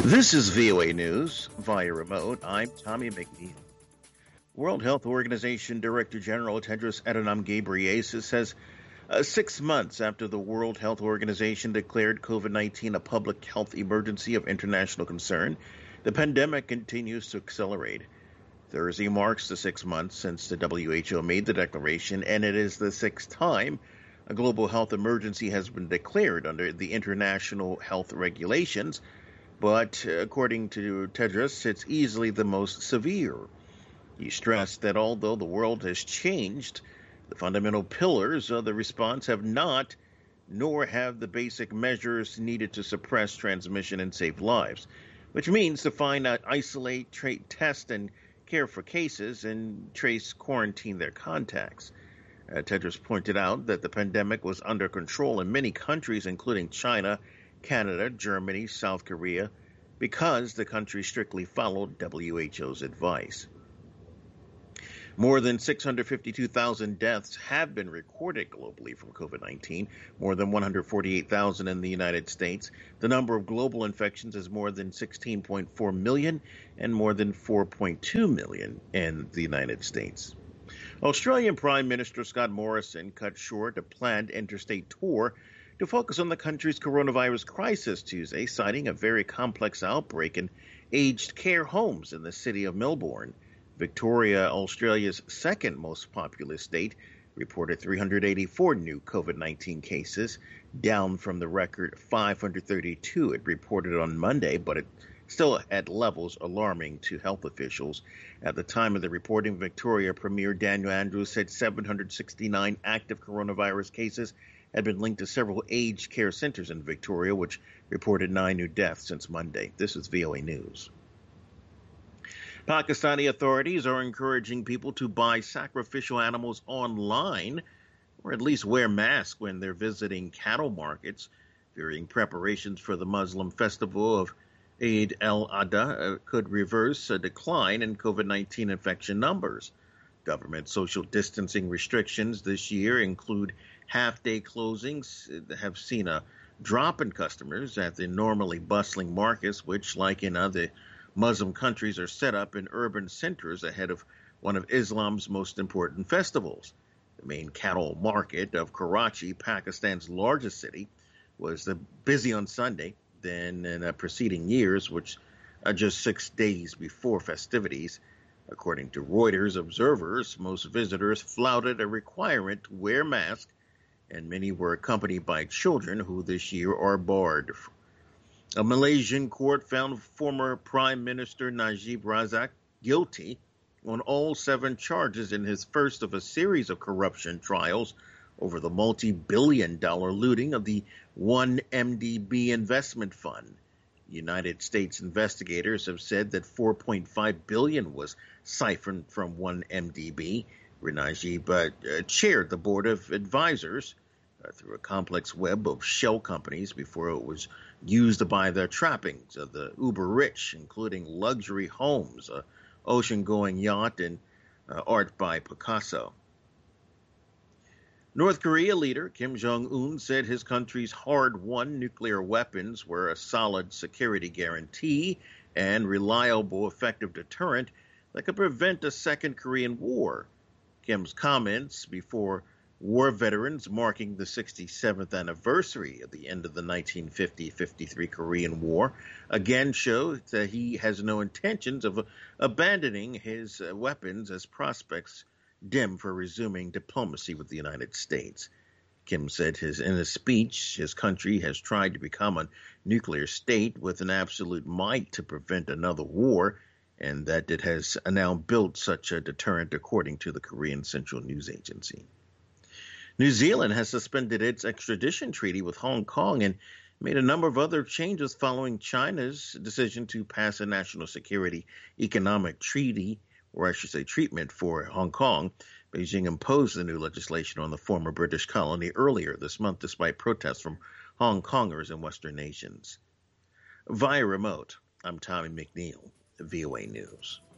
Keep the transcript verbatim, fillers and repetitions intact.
This is V O A News via remote. I'm Tommy McNeil. World Health Organization Director General Tedros Adhanom Ghebreyesus says uh, six months after the World Health Organization declared COVID nineteen a public health emergency of international concern, the pandemic continues to accelerate. Thursday marks the six months since the W H O made the declaration, and it is the sixth time a global health emergency has been declared under the international health regulations. But according to Tedros, it's easily the most severe. He stressed that although the world has changed, the fundamental pillars of the response have not, nor have the basic measures needed to suppress transmission and save lives, which means to find out, isolate, tra- test, and care for cases and trace, quarantine their contacts. Uh, Tedros pointed out that the pandemic was under control in many countries, including China, Canada, Germany, South Korea, because the country strictly followed W H O's advice. More than six hundred fifty-two thousand deaths have been recorded globally from COVID nineteen, more than one hundred forty-eight thousand in the United States. The number of global infections is more than sixteen point four million and more than four point two million in the United States. Australian Prime Minister Scott Morrison cut short a planned interstate tour to focus on the country's coronavirus crisis Tuesday, citing a very complex outbreak in aged care homes in the city of Melbourne. Victoria, Australia's second most populous state, reported three hundred eighty-four new COVID nineteen cases, down from the record five hundred thirty-two it reported on Monday, but it still at levels alarming to health officials. At the time of the reporting, Victoria Premier Daniel Andrews said seven hundred sixty-nine active coronavirus cases had been linked to several aged care centers in Victoria, which reported nine new deaths since Monday. This is V O A News. Pakistani authorities are encouraging people to buy sacrificial animals online, or at least wear masks when they're visiting cattle markets. Fearing preparations for the Muslim festival of Eid al-Adha could reverse a decline in COVID nineteen infection numbers. Government social distancing restrictions this year include half-day closings that have seen a drop in customers at the normally bustling markets, which, like in other Muslim countries, are set up in urban centers ahead of one of Islam's most important festivals. The main cattle market of Karachi, Pakistan's largest city, was busy on Sunday than in uh, preceding years, which are just six days before festivities. According to Reuters, observers, most visitors flouted a requirement to wear masks, and many were accompanied by children who this year are barred. A Malaysian court found former Prime Minister Najib Razak guilty on all seven charges in his first of a series of corruption trials over the multi-billion dollar looting of the one M D B investment fund. United States investigators have said that four point five billion dollars was siphoned from one M D B. Najib uh, chaired the board of advisors uh, through a complex web of shell companies before it was used to buy the trappings of the uber-rich, including luxury homes, an ocean-going yacht, and uh, art by Picasso. North Korea leader Kim Jong-un said his country's hard-won nuclear weapons were a solid security guarantee and reliable, effective deterrent that could prevent a second Korean War. Kim's comments before war veterans marking the sixty-seventh anniversary of the end of the nineteen fifty to fifty-three Korean War again show that he has no intentions of abandoning his weapons as prospects dim for resuming diplomacy with the United States. Kim said his, in a speech his country has tried to become a nuclear state with an absolute might to prevent another war, and that it has now built such a deterrent, according to the Korean Central News Agency. New Zealand has suspended its extradition treaty with Hong Kong and made a number of other changes following China's decision to pass a national security economic treaty, or I should say treatment, for Hong Kong. Beijing imposed the new legislation on the former British colony earlier this month, despite protests from Hong Kongers and Western nations. Via remote, I'm Tommy McNeil, V O A News.